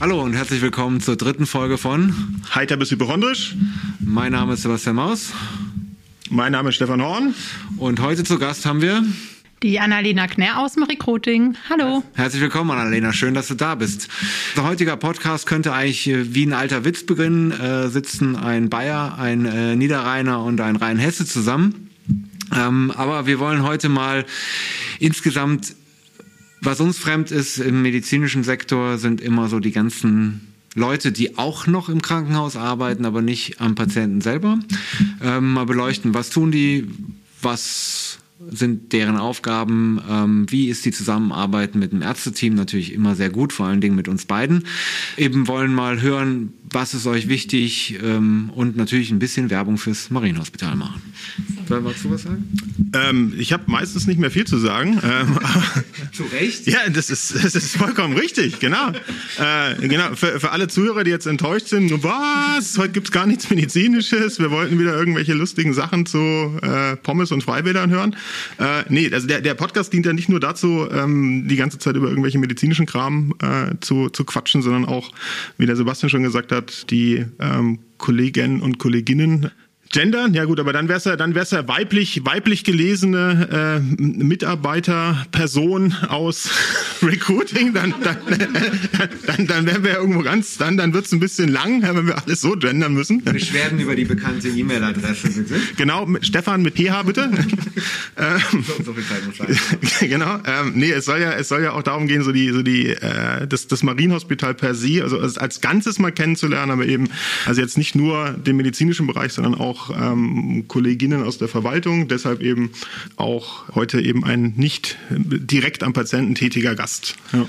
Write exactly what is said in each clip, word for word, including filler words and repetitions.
Hallo und herzlich willkommen zur dritten Folge von Heiter bis hypochondrisch. Mein Name ist Sebastian Maus. Mein Name ist Stefan Horn. Und heute zu Gast haben wir die Annalena Knär aus dem Recruiting. Hallo. Herzlich willkommen, Annalena. Schön, dass du da bist. Unser heutiger Podcast könnte eigentlich wie ein alter Witz beginnen. Äh, sitzen ein Bayer, ein äh, Niederrheiner und ein Rhein-Hesse zusammen. Ähm, aber wir wollen heute mal insgesamt, was uns fremd ist im medizinischen Sektor, sind immer so die ganzen Leute, die auch noch im Krankenhaus arbeiten, aber nicht am Patienten selber. Ähm, mal beleuchten, was tun die, was sind deren Aufgaben, ähm, wie ist die Zusammenarbeit mit dem Ärzteteam, natürlich immer sehr gut, vor allen Dingen mit uns beiden. Eben wollen mal hören, was ist euch wichtig, ähm, und natürlich ein bisschen Werbung fürs Marienhospital machen. Wolltest du was sagen? Ähm, ich habe meistens nicht mehr viel zu sagen. Ähm, zu Recht? Ja, das ist, das ist vollkommen richtig, genau. Äh, genau. Für, für alle Zuhörer, die jetzt enttäuscht sind, was, heute gibt's gar nichts Medizinisches, wir wollten wieder irgendwelche lustigen Sachen zu äh, Pommes und Freibädern hören. Äh, nee, also der, der Podcast dient ja nicht nur dazu, ähm, die ganze Zeit über irgendwelche medizinischen Kram äh, zu, zu quatschen, sondern auch, wie der Sebastian schon gesagt hat, die ähm, Kollegen und Kolleginnen gendern, ja gut, aber dann wär's ja, dann wär's ja weiblich, weiblich gelesene äh, Mitarbeiterperson aus Recruiting, dann, dann, dann, dann wären wir ja irgendwo ganz, dann, dann wird's ein bisschen lang, wenn wir alles so gendern müssen. Beschwerden über die bekannte E-Mail-Adresse, bitte. Genau, mit Stefan mit P H, bitte. so, so viel Zeit muss sein. Genau, ähm, nee, es soll ja, es soll ja auch darum gehen, so die, so die, äh, das, das Marienhospital per se, also als, als Ganzes mal kennenzulernen, aber eben, also jetzt nicht nur den medizinischen Bereich, sondern auch Ähm, Kolleginnen aus der Verwaltung, deshalb eben auch heute eben ein nicht direkt am Patienten tätiger Gast. Ja.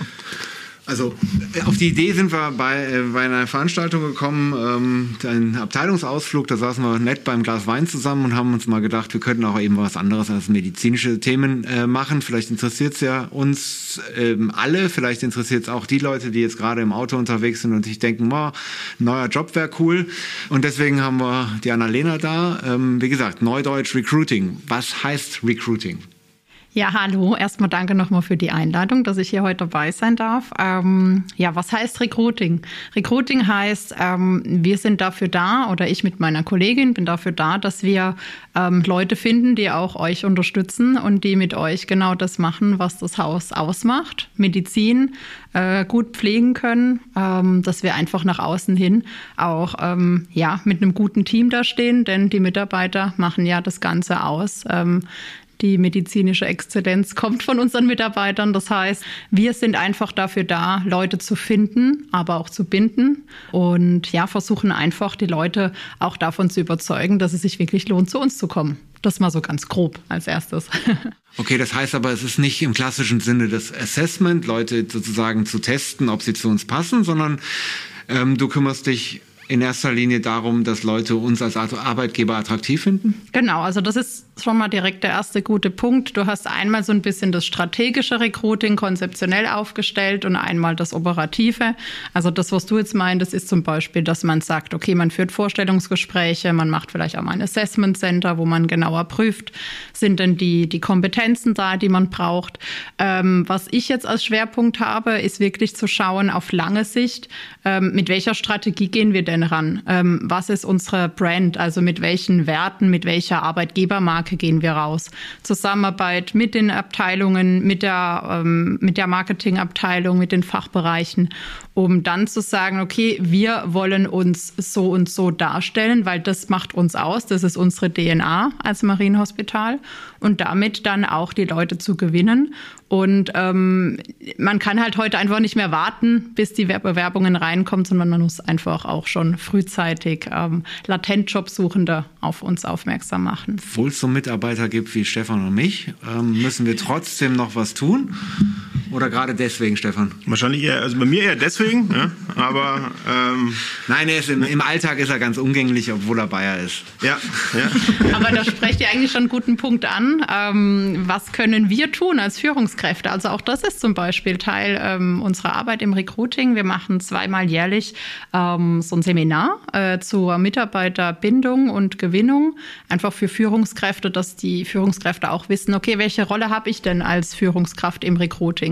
Also auf die Idee sind wir bei, äh, bei einer Veranstaltung gekommen, ähm, ein Abteilungsausflug, da saßen wir nett beim Glas Wein zusammen und haben uns mal gedacht, wir könnten auch eben was anderes als medizinische Themen äh, machen. Vielleicht interessiert es ja uns ähm, alle, vielleicht interessiert es auch die Leute, die jetzt gerade im Auto unterwegs sind und sich denken, oh, neuer Job wäre cool. Und deswegen haben wir die Annalena da. Ähm, wie gesagt, Neudeutsch Recruiting. Was heißt Recruiting? Ja, hallo. Erstmal danke nochmal für die Einladung, dass ich hier heute dabei sein darf. Ähm, ja, was heißt Recruiting? Recruiting heißt, ähm, wir sind dafür da, oder ich mit meiner Kollegin bin dafür da, dass wir ähm, Leute finden, die auch euch unterstützen und die mit euch genau das machen, was das Haus ausmacht. Medizin äh, gut pflegen können, ähm, dass wir einfach nach außen hin auch ähm, ja, mit einem guten Team da stehen, denn die Mitarbeiter machen ja das Ganze aus. Ähm, Die medizinische Exzellenz kommt von unseren Mitarbeitern. Das heißt, wir sind einfach dafür da, Leute zu finden, aber auch zu binden und ja, versuchen einfach, die Leute auch davon zu überzeugen, dass es sich wirklich lohnt, zu uns zu kommen. Das mal so ganz grob als erstes. Okay, das heißt aber, es ist nicht im klassischen Sinne das Assessment, Leute sozusagen zu testen, ob sie zu uns passen, sondern ähm, du kümmerst dich in erster Linie darum, dass Leute uns als Arbeitgeber attraktiv finden? Genau, also das ist schon mal direkt der erste gute Punkt. Du hast einmal so ein bisschen das strategische Recruiting konzeptionell aufgestellt und einmal das operative. Also das, was du jetzt meintest, ist zum Beispiel, dass man sagt, okay, man führt Vorstellungsgespräche, man macht vielleicht auch mal ein Assessment Center, wo man genauer prüft, sind denn die, die Kompetenzen da, die man braucht. Ähm, was ich jetzt als Schwerpunkt habe, ist wirklich zu schauen auf lange Sicht, ähm, mit welcher Strategie gehen wir denn ran? Ähm, was ist unsere Brand? Also mit welchen Werten, mit welcher Arbeitgebermarke gehen wir raus? Zusammenarbeit mit den Abteilungen, mit der, ähm, mit der Marketingabteilung, mit den Fachbereichen, um dann zu sagen, okay, wir wollen uns so und so darstellen, weil das macht uns aus, das ist unsere D N A als Marienhospital und damit dann auch die Leute zu gewinnen. Und ähm, man kann halt heute einfach nicht mehr warten, bis die Bewerbungen reinkommen, sondern man muss einfach auch schon frühzeitig ähm, Latent-Jobsuchende auf uns aufmerksam machen. Obwohl es so Mitarbeiter gibt wie Stefan und mich, ähm, müssen wir trotzdem noch was tun? Oder gerade deswegen, Stefan? Wahrscheinlich eher, also bei mir eher deswegen, ja, aber ähm, nein, er ist im, im Alltag ist er ganz umgänglich, obwohl er Bayer ist. Ja, ja. Aber da sprecht ihr eigentlich schon einen guten Punkt an. Ähm, was können wir tun als Führungskräfte? Also auch das ist zum Beispiel Teil ähm, unserer Arbeit im Recruiting. Wir machen zweimal jährlich ähm, so ein Seminar äh, zur Mitarbeiterbindung und Gewinnung, einfach für Führungskräfte, dass die Führungskräfte auch wissen, okay, welche Rolle habe ich denn als Führungskraft im Recruiting?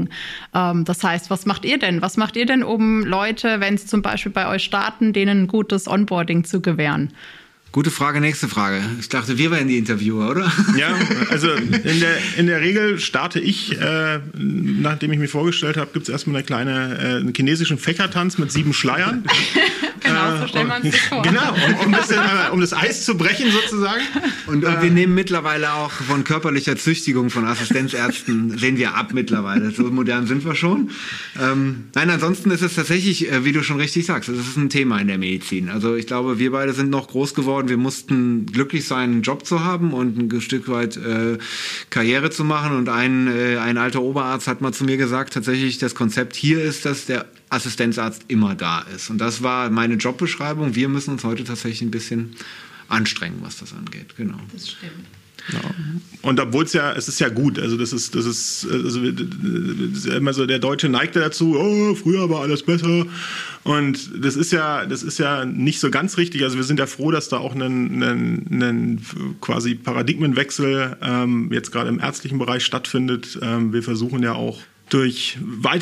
Recruiting. Ähm, das heißt, was macht ihr denn? Was macht ihr denn, um Leute, wenn sie zum Beispiel bei euch starten, denen ein gutes Onboarding zu gewähren? Gute Frage, nächste Frage. Ich dachte, wir wären die Interviewer, oder? Ja, also in der, in der Regel starte ich, äh, nachdem ich mich vorgestellt habe, gibt es erstmal eine kleine, äh, einen chinesischen Fächertanz mit sieben Schleiern. Genau, so stellt man sich vor. Genau, um, um, das, um das Eis zu brechen sozusagen. Und, und wir nehmen mittlerweile auch von körperlicher Züchtigung von Assistenzärzten, sehen wir ab mittlerweile. So modern sind wir schon. Ähm, nein, ansonsten ist es tatsächlich, wie du schon richtig sagst, es ist ein Thema in der Medizin. Also ich glaube, wir beide sind noch groß geworden. Wir mussten glücklich sein, einen Job zu haben und ein Stück weit äh, Karriere zu machen. Und ein, äh, ein alter Oberarzt hat mal zu mir gesagt, tatsächlich das Konzept hier ist, dass der Assistenzarzt immer da ist. Und das war meine Jobbeschreibung. Wir müssen uns heute tatsächlich ein bisschen anstrengen, was das angeht. Genau. Das stimmt. Ja. Und obwohl es ja, es ist ja gut, also das ist, das ist, also das ist ja immer so, der Deutsche neigt dazu, oh, früher war alles besser. Und das ist ja, das ist ja nicht so ganz richtig. Also wir sind ja froh, dass da auch ein, ein, ein quasi Paradigmenwechsel ähm, jetzt gerade im ärztlichen Bereich stattfindet. Ähm, wir versuchen ja auch durch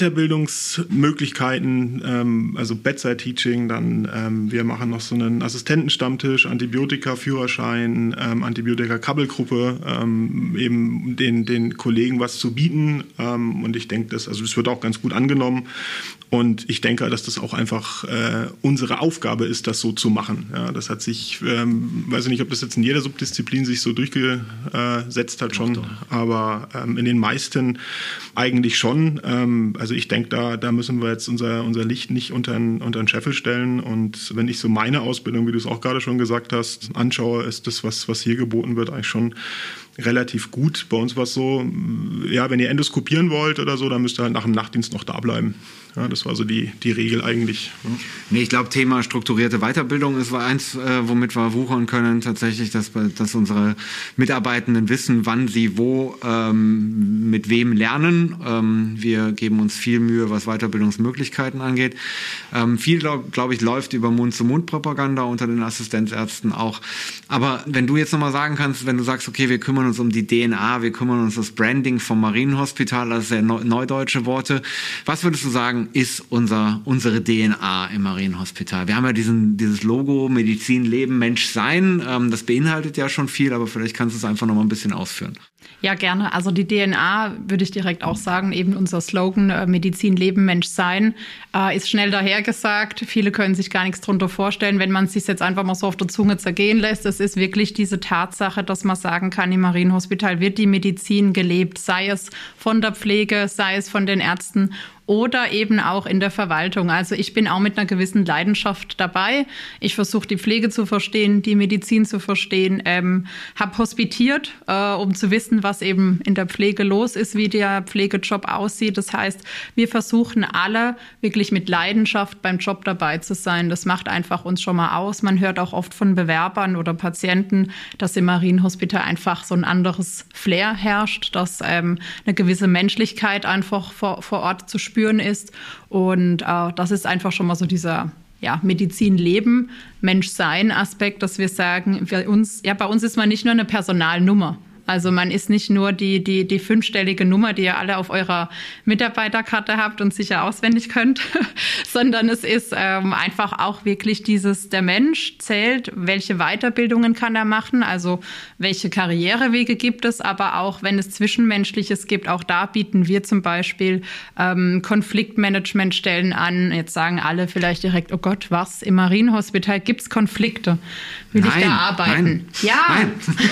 Weiterbildungsmöglichkeiten, ähm, also Bedside-Teaching, dann ähm, wir machen noch so einen Assistentenstammtisch, Antibiotika-Führerschein, ähm, Antibiotika-Krabbelgruppe, ähm, eben den, den Kollegen was zu bieten. Ähm, und ich denke, das, also das wird auch ganz gut angenommen. Und ich denke, dass das auch einfach äh, unsere Aufgabe ist, das so zu machen. Ja, das hat sich, ähm, weiß ich nicht, ob das jetzt in jeder Subdisziplin sich so durchgesetzt hat schon, doch, doch. aber ähm, in den meisten eigentlich schon. Ähm, also ich denke, da, da müssen wir jetzt unser, unser Licht nicht unter den Scheffel stellen. Und wenn ich so meine Ausbildung, wie du es auch gerade schon gesagt hast, anschaue, ist das, was, was hier geboten wird, eigentlich schon relativ gut. Bei uns war es so, ja, wenn ihr endoskopieren wollt oder so, dann müsst ihr halt nach dem Nachtdienst noch da bleiben. Ja, das war so die, die Regel eigentlich. Ja. Nee, ich glaube, Thema strukturierte Weiterbildung ist eins, äh, womit wir wuchern können, tatsächlich, dass, dass unsere Mitarbeitenden wissen, wann sie wo ähm, mit wem lernen. Ähm, wir geben uns viel Mühe, was Weiterbildungsmöglichkeiten angeht. Ähm, viel, glaube glaub ich, läuft über Mund-zu-Mund-Propaganda unter den Assistenzärzten auch. Aber wenn du jetzt nochmal sagen kannst, wenn du sagst, okay, wir kümmern uns um die D N A, wir kümmern uns um das Branding vom Marienhospital, das sind ja neudeutsche Worte. Was würdest du sagen, ist unser, unsere D N A im Marienhospital? Wir haben ja diesen, dieses Logo Medizin, Leben, Mensch, Sein. Ähm, das beinhaltet ja schon viel, aber vielleicht kannst du es einfach noch mal ein bisschen ausführen. Ja, gerne. Also die D N A, würde ich direkt auch sagen, eben unser Slogan äh, Medizin, Leben, Mensch, Sein, äh, ist schnell dahergesagt. Viele können sich gar nichts drunter vorstellen, wenn man es sich jetzt einfach mal so auf der Zunge zergehen lässt. Es ist wirklich diese Tatsache, dass man sagen kann, im Marienhospital wird die Medizin gelebt, sei es von der Pflege, sei es von den Ärzten oder eben auch in der Verwaltung. Also ich bin auch mit einer gewissen Leidenschaft dabei. Ich versuche die Pflege zu verstehen, die Medizin zu verstehen, ähm, habe hospitiert, äh, um zu wissen, was eben in der Pflege los ist, wie der Pflegejob aussieht. Das heißt, wir versuchen alle wirklich mit Leidenschaft beim Job dabei zu sein. Das macht einfach uns schon mal aus. Man hört auch oft von Bewerbern oder Patienten, dass im Marienhospital einfach so ein anderes Flair herrscht, dass ähm, eine gewisse Menschlichkeit einfach vor, vor Ort zu spüren ist. Und äh, das ist einfach schon mal so dieser ja, Medizin-Leben, Mensch-Sein-Aspekt, dass wir sagen, wir uns, ja, bei uns ist man nicht nur eine Personalnummer. Also man ist nicht nur die, die, die fünfstellige Nummer, die ihr alle auf eurer Mitarbeiterkarte habt und sicher auswendig könnt, sondern es ist ähm, einfach auch wirklich dieses, der Mensch zählt, welche Weiterbildungen kann er machen, also welche Karrierewege gibt es, aber auch wenn es Zwischenmenschliches gibt, auch da bieten wir zum Beispiel ähm, Konfliktmanagementstellen an. Jetzt sagen alle vielleicht direkt, oh Gott, was, im Marienhospital gibt es Konflikte? Will nein, ich da arbeiten? Nein, ja, nein.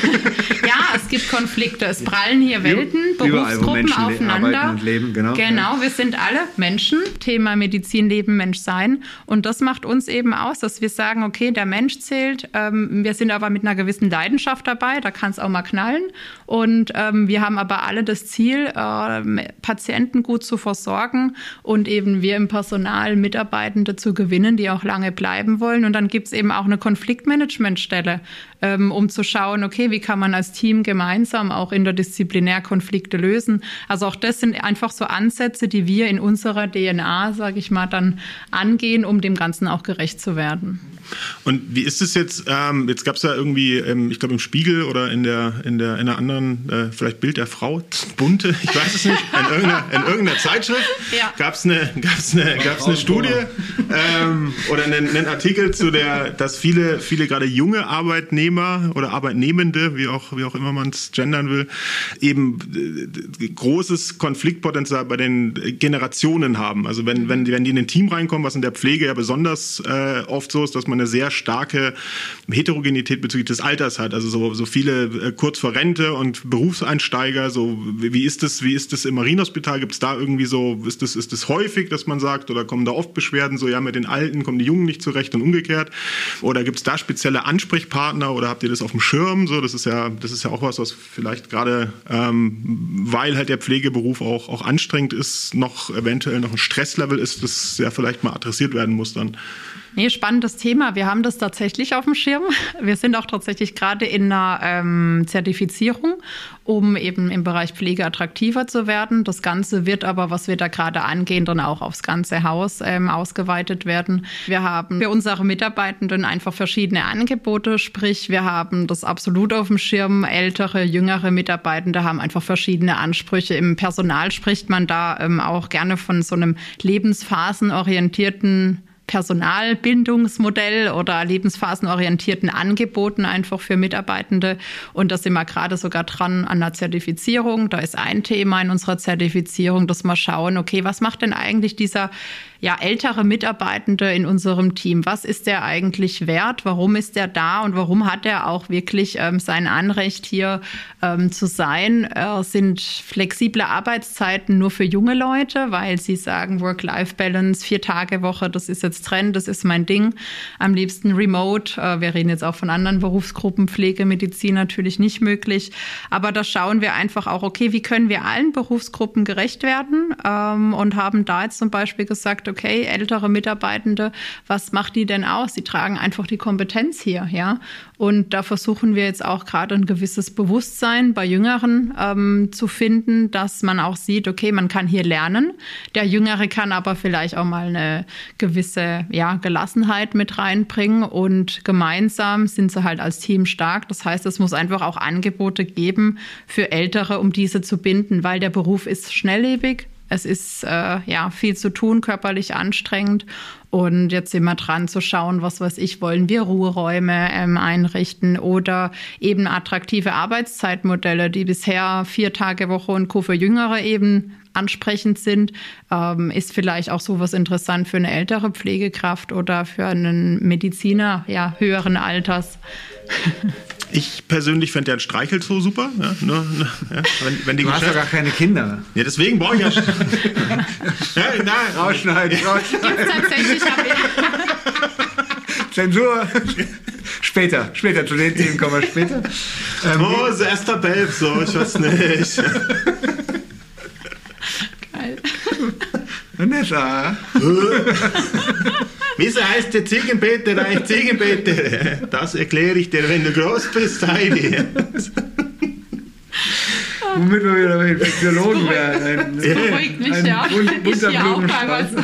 Ja, es gibt Konflikte. Es prallen hier Welten, überall, Berufsgruppen wo aufeinander. Und leben, genau. Genau, wir sind alle Menschen. Thema Medizin, Leben, Mensch, Sein. Und das macht uns eben aus, dass wir sagen, okay, der Mensch zählt. Ähm, wir sind aber mit einer gewissen Leidenschaft dabei. Da kann es auch mal knallen. Und ähm, wir haben aber alle das Ziel, äh, Patienten gut zu versorgen und eben wir im Personal Mitarbeitende zu gewinnen, die auch lange bleiben wollen. Und dann gibt es eben auch eine Konfliktmanagementstelle, ähm, um zu schauen, okay, wie kann man als Team gemeinsam gemeinsam auch interdisziplinär Konflikte lösen. Also auch das sind einfach so Ansätze, die wir in unserer D N A, sage ich mal, dann angehen, um dem Ganzen auch gerecht zu werden. Und wie ist es jetzt, ähm, jetzt gab es ja irgendwie, ähm, ich glaube im Spiegel oder in der in der in einer anderen, äh, vielleicht Bild der Frau, bunte, ich weiß es nicht, in irgendeiner, in irgendeiner Zeitschrift ja. gab es eine, gab's eine, gab's eine Studie ähm, oder einen, einen Artikel zu der, dass viele, viele gerade junge Arbeitnehmer oder Arbeitnehmende, wie auch, wie auch immer man es gendern will, eben äh, großes Konfliktpotenzial bei den Generationen haben. Also wenn, wenn, wenn die in ein Team reinkommen, was in der Pflege ja besonders äh, oft so ist, dass man eine sehr starke Heterogenität bezüglich des Alters hat. Also so, so viele äh, kurz vor Rente und Berufseinsteiger. So wie, wie ist das? Wie ist das im Marienhospital? Gibt es da irgendwie so? Ist das ist das häufig, dass man sagt, oder kommen da oft Beschwerden? So ja, mit den Alten kommen die Jungen nicht zurecht und umgekehrt. Oder gibt es da spezielle Ansprechpartner? Oder habt ihr das auf dem Schirm? So das ist ja das ist ja auch was, was vielleicht gerade ähm, weil halt der Pflegeberuf auch auch anstrengend ist, noch eventuell noch ein Stresslevel ist, das ja vielleicht mal adressiert werden muss dann. Nee, spannendes Thema. Wir haben das tatsächlich auf dem Schirm. Wir sind auch tatsächlich gerade in einer ähm, Zertifizierung, um eben im Bereich Pflege attraktiver zu werden. Das Ganze wird aber, was wir da gerade angehen, dann auch aufs ganze Haus ähm, ausgeweitet werden. Wir haben für unsere Mitarbeitenden einfach verschiedene Angebote, sprich wir haben das absolut auf dem Schirm. Ältere, jüngere Mitarbeitende haben einfach verschiedene Ansprüche. Im Personal spricht man da ähm, auch gerne von so einem lebensphasenorientierten Personalbindungsmodell oder lebensphasenorientierten Angeboten einfach für Mitarbeitende. Und da sind wir gerade sogar dran an einer Zertifizierung. Da ist ein Thema in unserer Zertifizierung, dass wir schauen, okay, was macht denn eigentlich dieser ja, ältere Mitarbeitende in unserem Team? Was ist der eigentlich wert? Warum ist der da? Und warum hat er auch wirklich ähm, sein Anrecht, hier ähm, zu sein? Äh, sind flexible Arbeitszeiten nur für junge Leute, weil sie sagen, Work-Life-Balance, vier Tage Woche, das ist jetzt Trend, das ist mein Ding. Am liebsten remote. Äh, wir reden jetzt auch von anderen Berufsgruppen, Pflege, Medizin natürlich nicht möglich. Aber da schauen wir einfach auch, okay, wie können wir allen Berufsgruppen gerecht werden? Ähm, und haben da jetzt zum Beispiel gesagt, okay, ältere Mitarbeitende, was macht die denn aus? Sie tragen einfach die Kompetenz hier, ja. Und da versuchen wir jetzt auch gerade ein gewisses Bewusstsein bei Jüngeren ähm, zu finden, dass man auch sieht, okay, man kann hier lernen. Der Jüngere kann aber vielleicht auch mal eine gewisse ja, Gelassenheit mit reinbringen und gemeinsam sind sie halt als Team stark. Das heißt, es muss einfach auch Angebote geben für Ältere, um diese zu binden, weil der Beruf ist schnelllebig. Es ist äh, ja viel zu tun, körperlich anstrengend. Und jetzt sind wir dran zu schauen, was weiß ich, wollen wir Ruheräume ähm, einrichten oder eben attraktive Arbeitszeitmodelle, die bisher vier Tage Woche und Co. für Jüngere eben ansprechend sind. Ähm, ist vielleicht auch sowas interessant für eine ältere Pflegekraft oder für einen Mediziner ja, höheren Alters. Ich persönlich fände ja ein Streichelzoo super. Ja, nur, ja, wenn, wenn die du hast ja gar keine Kinder. Ja, deswegen brauche ich ja... ja nein, rausschneiden, rausschneiden. Tatsächlich habe ich... Zensur. Später, später, zu den Themen kommen wir später. Ähm, oh, das erste Belb, so, ich weiß nicht. Geil. Vanessa. Wieso heißt der Ziegenpeter eigentlich Ziegenpeter? Das erkläre ich dir, wenn du groß bist, Heidi. Womit wir wieder bei Infektiologen werden. Das beruhigt mich, ein ja. Ich hier auch teilweise.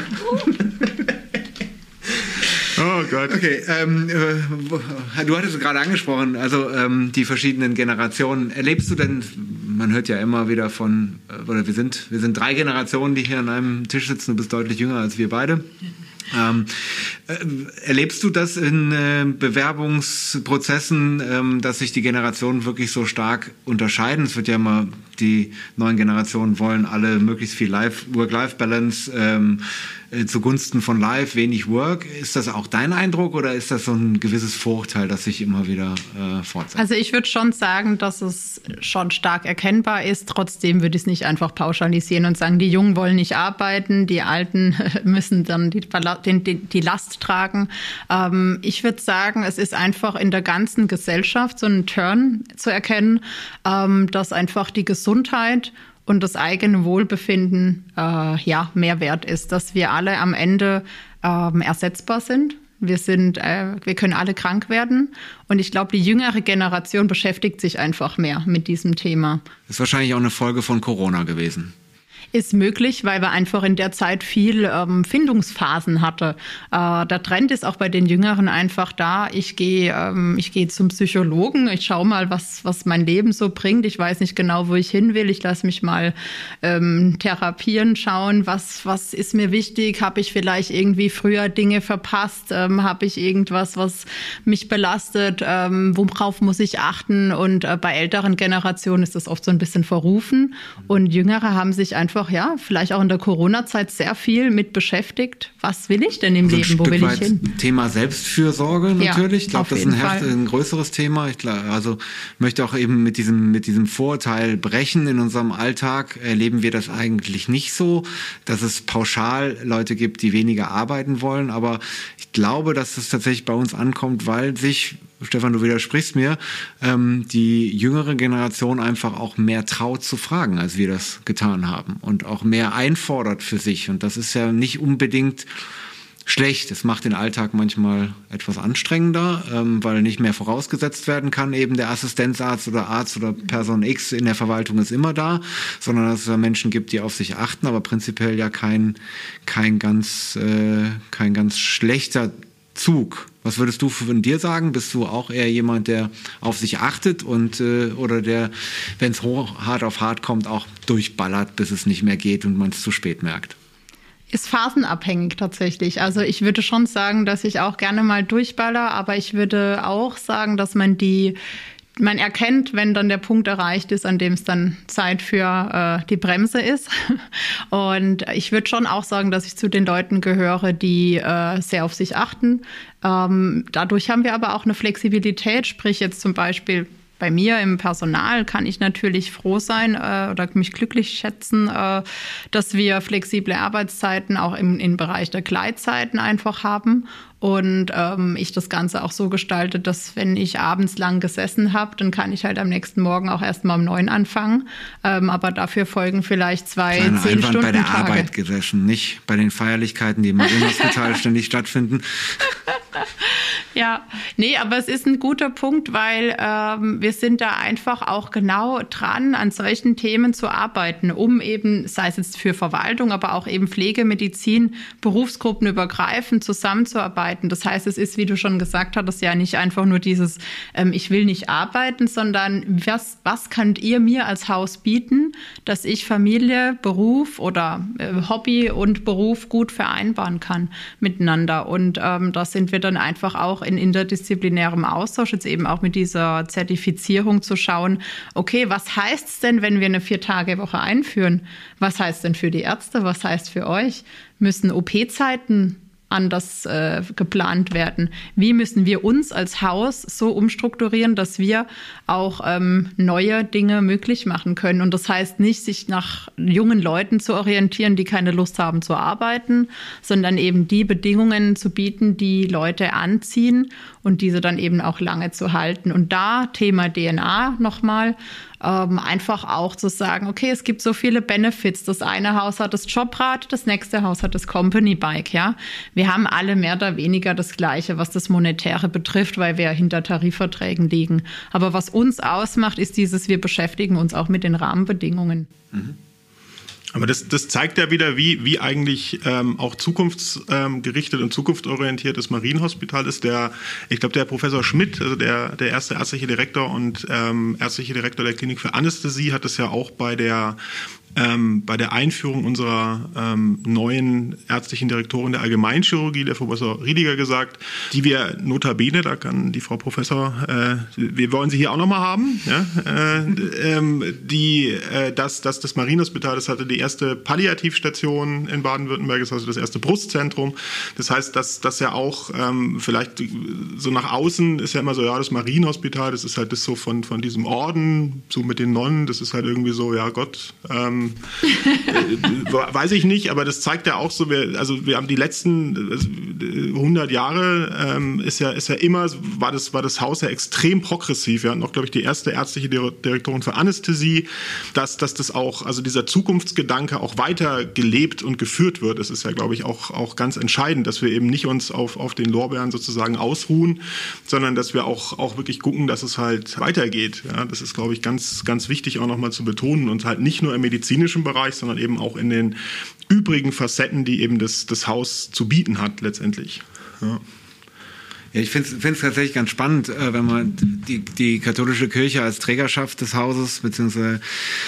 Oh Gott. Okay, ähm, du hattest es gerade angesprochen, also ähm, die verschiedenen Generationen. Erlebst du denn, man hört ja immer wieder von, oder wir sind, wir sind drei Generationen, die hier an einem Tisch sitzen, du bist deutlich jünger als wir beide. Ähm, äh, erlebst du das in äh, Bewerbungsprozessen, ähm, dass sich die Generationen wirklich so stark unterscheiden? Es wird ja immer, die neuen Generationen wollen alle möglichst viel Life, Work-Life-Balance ähm, äh, zugunsten von Life, wenig Work. Ist das auch dein Eindruck oder ist das so ein gewisses Vorurteil, das sich immer wieder äh, fortsetzt? Also ich würde schon sagen, dass es schon stark erkennbar ist. Trotzdem würde ich es nicht einfach pauschalisieren und sagen, die Jungen wollen nicht arbeiten, die Alten müssen dann die, die, die Last tragen. Ähm, ich würde sagen, es ist einfach in der ganzen Gesellschaft so ein Turn zu erkennen, ähm, dass einfach die Gesundheit und das eigene Wohlbefinden äh, ja mehr wert ist, dass wir alle am Ende ähm, ersetzbar sind. Wir sind, äh, wir können alle krank werden. Und ich glaube, die jüngere Generation beschäftigt sich einfach mehr mit diesem Thema. Das ist wahrscheinlich auch eine Folge von Corona gewesen. Ist möglich, weil wir einfach in der Zeit viel ähm, Findungsphasen hatte. Äh, der Trend ist auch bei den Jüngeren einfach da. Ich gehe ähm, ich gehe zum Psychologen. Ich schaue mal, was, was mein Leben so bringt. Ich weiß nicht genau, wo ich hin will. Ich lasse mich mal ähm, therapieren, schauen, was, was ist mir wichtig. Habe ich vielleicht irgendwie früher Dinge verpasst? Ähm, Habe ich irgendwas, was mich belastet? Ähm, worauf muss ich achten? Und äh, bei älteren Generationen ist das oft so ein bisschen verrufen. Und Jüngere haben sich einfach ja, vielleicht auch in der Corona-Zeit sehr viel mit beschäftigt. Was will ich denn im also Leben? Wo will ich hin? Thema Selbstfürsorge natürlich. Ja, ich glaube, das ist ein, Herz, ein größeres Thema. Ich glaub, also möchte auch eben mit diesem, mit diesem Vorurteil brechen. In unserem Alltag erleben wir das eigentlich nicht so, dass es pauschal Leute gibt, die weniger arbeiten wollen. Aber ich glaube, dass es tatsächlich bei uns ankommt, weil sich, Stefan, du widersprichst mir, ähm, die jüngere Generation einfach auch mehr traut zu fragen, als wir das getan haben und auch mehr einfordert für sich. Und das ist ja nicht unbedingt schlecht. Es macht den Alltag manchmal etwas anstrengender, ähm, weil nicht mehr vorausgesetzt werden kann, eben der Assistenzarzt oder Arzt oder Person X in der Verwaltung ist immer da, sondern dass es ja Menschen gibt, die auf sich achten, aber prinzipiell ja kein, kein ganz, äh, kein ganz schlechter Zug. Was würdest du von dir sagen? Bist du auch eher jemand, der auf sich achtet und äh, oder der, wenn es hart auf hart kommt, auch durchballert, bis es nicht mehr geht und man es zu spät merkt? Ist phasenabhängig tatsächlich. Also ich würde schon sagen, dass ich auch gerne mal durchballer, aber ich würde auch sagen, dass man die Man erkennt, wenn dann der Punkt erreicht ist, an dem es dann Zeit für äh, die Bremse ist. Und ich würde schon auch sagen, dass ich zu den Leuten gehöre, die äh, sehr auf sich achten. Ähm, dadurch haben wir aber auch eine Flexibilität, sprich jetzt zum Beispiel bei mir im Personal kann ich natürlich froh sein äh, oder mich glücklich schätzen, äh, dass wir flexible Arbeitszeiten auch im, im Bereich der Gleitzeiten einfach haben. Und ähm, ich das Ganze auch so gestalte, dass wenn ich abends lang gesessen habe, dann kann ich halt am nächsten Morgen auch erst mal um neun anfangen. Ähm, aber dafür folgen vielleicht zwei Kleiner zehn Einwand Stunden bei der Tage. Arbeit gesessen, nicht bei den Feierlichkeiten, die im Marienhospital ständig stattfinden. Ja, nee, aber es ist ein guter Punkt, weil ähm, wir sind da einfach auch genau dran, an solchen Themen zu arbeiten, um eben, sei es jetzt für Verwaltung, aber auch eben Pflege, Medizin, berufsgruppenübergreifend zusammenzuarbeiten. Das heißt, es ist, wie du schon gesagt hattest, ja nicht einfach nur dieses, ähm, ich will nicht arbeiten, sondern was, was könnt ihr mir als Haus bieten, dass ich Familie, Beruf oder äh, Hobby und Beruf gut vereinbaren kann miteinander. Und ähm, da sind wir dann einfach auch in interdisziplinärem Austausch, jetzt eben auch mit dieser Zertifizierung zu schauen, okay, was heißt es denn, wenn wir eine Vier-Tage-Woche einführen? Was heißt denn für die Ärzte? Was heißt für euch? Müssen O P-Zeiten anders äh, geplant werden? Wie müssen wir uns als Haus so umstrukturieren, dass wir auch ähm, neue Dinge möglich machen können? Und das heißt nicht, sich nach jungen Leuten zu orientieren, die keine Lust haben zu arbeiten, sondern eben die Bedingungen zu bieten, die Leute anziehen und diese dann eben auch lange zu halten. Und da Thema D N A nochmal, ähm, einfach auch zu sagen, okay, es gibt so viele Benefits. Das eine Haus hat das Jobrad, das nächste Haus hat das Company Bike, ja. Wir haben alle mehr oder weniger das Gleiche, was das Monetäre betrifft, weil wir hinter Tarifverträgen liegen. Aber was uns ausmacht, ist dieses, wir beschäftigen uns auch mit den Rahmenbedingungen. Mhm. Aber das, das zeigt ja wieder, wie, wie eigentlich ähm, auch zukunftsgerichtet ähm, und zukunftsorientiert das Marienhospital ist. Der, ich glaube, der Professor Schmidt, also der, der erste ärztliche Direktor und ähm, ärztliche Direktor der Klinik für Anästhesie, hat es ja auch bei der Ähm, bei der Einführung unserer ähm, neuen ärztlichen Direktorin der Allgemeinchirurgie, der Professor Riediger, gesagt, die wir notabene, da kann die Frau Professor, äh, wir wollen sie hier auch nochmal haben, ja, äh, ähm, die, äh, dass, dass das Marienhospital, das hatte die erste Palliativstation in Baden-Württemberg, das heißt das erste Brustzentrum. Das heißt, dass das ja auch ähm, vielleicht so nach außen ist ja immer so, ja, das Marienhospital, das ist halt das so von, von diesem Orden, so mit den Nonnen, das ist halt irgendwie so, ja Gott, ähm, Ähm, äh, weiß ich nicht, aber das zeigt ja auch so, wir, also wir haben die letzten hundert Jahre, ähm, ist ja, ist ja immer, war das, war das Haus ja extrem progressiv. Wir hatten auch, glaube ich, die erste ärztliche Direktorin für Anästhesie, dass, dass das auch, also dieser Zukunftsgedanke auch weiter gelebt und geführt wird. Das ist ja, glaube ich, auch, auch ganz entscheidend, dass wir eben nicht uns auf, auf den Lorbeeren sozusagen ausruhen, sondern dass wir auch, auch wirklich gucken, dass es halt weitergeht. Ja, das ist, glaube ich, ganz, ganz wichtig auch nochmal zu betonen und halt nicht nur im medizinischen Bereich, sondern eben auch in den übrigen Facetten, die eben das, das Haus zu bieten hat letztendlich. Ja. Ja, ich finde es tatsächlich ganz spannend, wenn man die, die katholische Kirche als Trägerschaft des Hauses beziehungsweise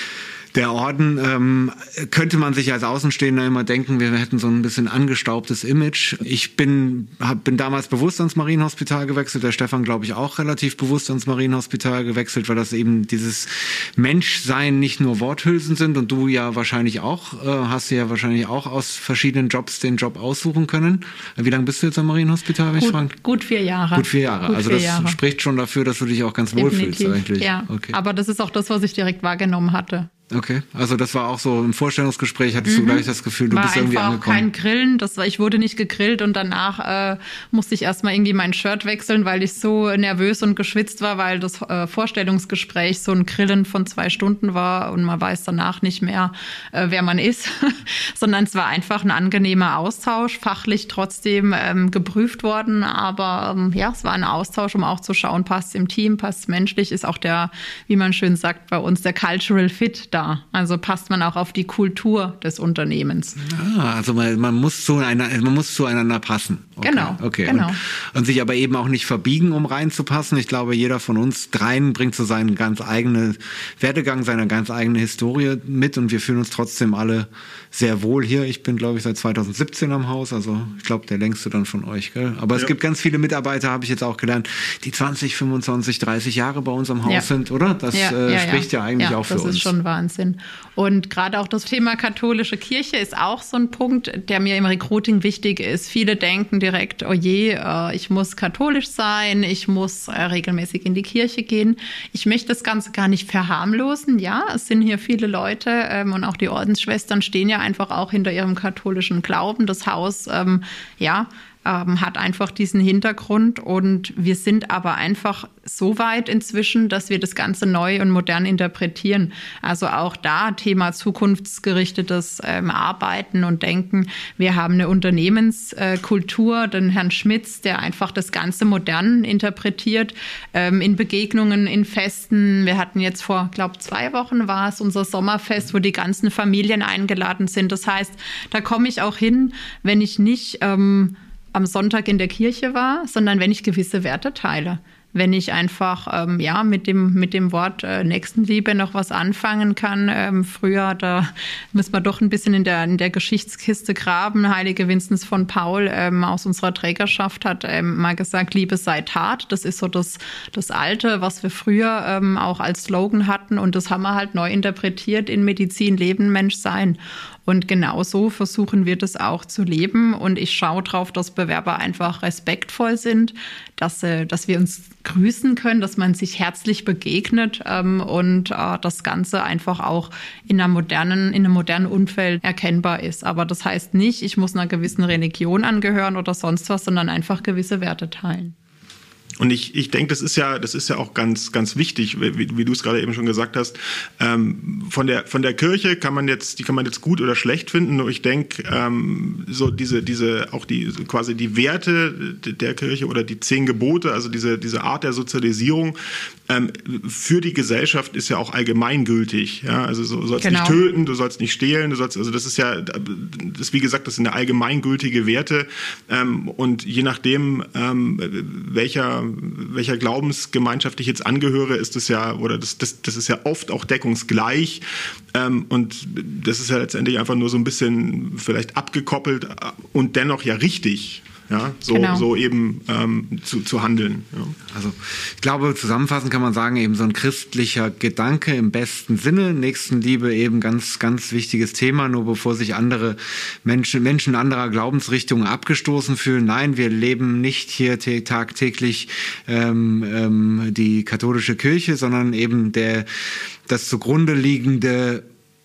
der Orden, ähm, könnte man sich als Außenstehender immer denken, wir hätten so ein bisschen angestaubtes Image. Ich bin, hab, bin damals bewusst ans Marienhospital gewechselt, der Stefan, glaube ich, auch relativ bewusst ans Marienhospital gewechselt, weil das eben dieses Menschsein nicht nur Worthülsen sind und du ja wahrscheinlich auch, äh, hast du ja wahrscheinlich auch aus verschiedenen Jobs den Job aussuchen können. Wie lange bist du jetzt am Marienhospital, wenn ich frage? Gut vier Jahre. Gut vier Jahre. Gut also vier das Jahre. Spricht schon dafür, dass du dich auch ganz wohlfühlst eigentlich. Ja, okay. Aber das ist auch das, was ich direkt wahrgenommen hatte. Okay, also das war auch so im Vorstellungsgespräch, hattest mhm. du gleich das Gefühl, du war bist irgendwie angekommen. War einfach kein Grillen, das war, ich wurde nicht gegrillt und danach äh, musste ich erstmal irgendwie mein Shirt wechseln, weil ich so nervös und geschwitzt war, weil das äh, Vorstellungsgespräch so ein Grillen von zwei Stunden war und man weiß danach nicht mehr, äh, wer man ist, sondern es war einfach ein angenehmer Austausch, fachlich trotzdem ähm, geprüft worden, aber ähm, ja, es war ein Austausch, um auch zu schauen, passt im Team, passt menschlich, ist auch der, wie man schön sagt bei uns, der Cultural Fit da. Also passt man auch auf die Kultur des Unternehmens. Ah, also man, man muss zueinander, man muss zueinander passen. Okay, genau. Okay. genau. Und, und sich aber eben auch nicht verbiegen, um reinzupassen. Ich glaube, jeder von uns dreien bringt so seinen ganz eigenen Werdegang, seine ganz eigene Historie mit und wir fühlen uns trotzdem alle sehr wohl hier. Ich bin, glaube ich, seit zweitausendsiebzehn am Haus, also ich glaube, der längste dann von euch. Gell? Aber ja. Es gibt ganz viele Mitarbeiter, habe ich jetzt auch gelernt, die zwanzig, fünfundzwanzig, dreißig Jahre bei uns am Haus ja. sind, oder? Das ja, äh, ja, spricht ja, ja eigentlich ja, auch für uns. Das ist schon Wahnsinn. Und gerade auch das Thema katholische Kirche ist auch so ein Punkt, der mir im Recruiting wichtig ist. Viele denken direkt, oh je, ich muss katholisch sein, ich muss regelmäßig in die Kirche gehen. Ich möchte das Ganze gar nicht verharmlosen. Ja, es sind hier viele Leute und auch die Ordensschwestern stehen ja einfach auch hinter ihrem katholischen Glauben. Das Haus, ja, Ähm, hat einfach diesen Hintergrund und wir sind aber einfach so weit inzwischen, dass wir das Ganze neu und modern interpretieren. Also auch da Thema zukunftsgerichtetes ähm, Arbeiten und Denken. Wir haben eine Unternehmenskultur, äh, den Herrn Schmitz, der einfach das Ganze modern interpretiert, ähm, in Begegnungen, in Festen. Wir hatten jetzt vor, glaube zwei Wochen war es unser Sommerfest, wo die ganzen Familien eingeladen sind. Das heißt, da komme ich auch hin, wenn ich nicht ähm, am Sonntag in der Kirche war, sondern wenn ich gewisse Werte teile. Wenn ich einfach ähm, ja mit dem mit dem Wort äh, Nächstenliebe noch was anfangen kann. Ähm, früher, da müssen wir doch ein bisschen in der in der Geschichtskiste graben. Heilige Vinzenz von Paul ähm, aus unserer Trägerschaft hat ähm, mal gesagt, Liebe sei Tat. Das ist so das das Alte, was wir früher ähm, auch als Slogan hatten. Und das haben wir halt neu interpretiert in Medizin, Leben, Mensch, Sein. Und genauso versuchen wir das auch zu leben. Und ich schaue drauf, dass Bewerber einfach respektvoll sind, dass, äh, dass wir uns grüßen können, dass man sich herzlich begegnet ähm, und äh, das Ganze einfach auch in einer modernen, in einem modernen Umfeld erkennbar ist. Aber das heißt nicht, ich muss einer gewissen Religion angehören oder sonst was, sondern einfach gewisse Werte teilen. Und ich, ich denke, das ist ja, das ist ja auch ganz, ganz wichtig, wie, wie du es gerade eben schon gesagt hast. Ähm, von der, von der Kirche kann man jetzt, die kann man jetzt gut oder schlecht finden. Nur ich denke, ähm, so diese, diese, auch die, quasi die Werte der Kirche oder die zehn Gebote, also diese, diese Art der Sozialisierung, ähm, für die Gesellschaft ist ja auch allgemeingültig. Ja, also du sollst genau. nicht töten, du sollst nicht stehlen, du sollst, also das ist ja, das ist, wie gesagt, das sind ja allgemeingültige Werte. Ähm, und je nachdem, ähm, welcher welcher Glaubensgemeinschaft ich jetzt angehöre, ist das ja, oder das, das, das ist ja oft auch deckungsgleich. Ähm, und das ist ja letztendlich einfach nur so ein bisschen vielleicht abgekoppelt und dennoch ja richtig. Ja, so, genau. so eben ähm, zu, zu handeln. Ja. Also ich glaube, zusammenfassend kann man sagen, eben so ein christlicher Gedanke im besten Sinne, Nächstenliebe eben ganz, ganz wichtiges Thema, nur bevor sich andere Menschen, Menschen anderer Glaubensrichtungen abgestoßen fühlen. Nein, wir leben nicht hier tagtäglich ähm, ähm, die katholische Kirche, sondern eben der, das zugrunde liegende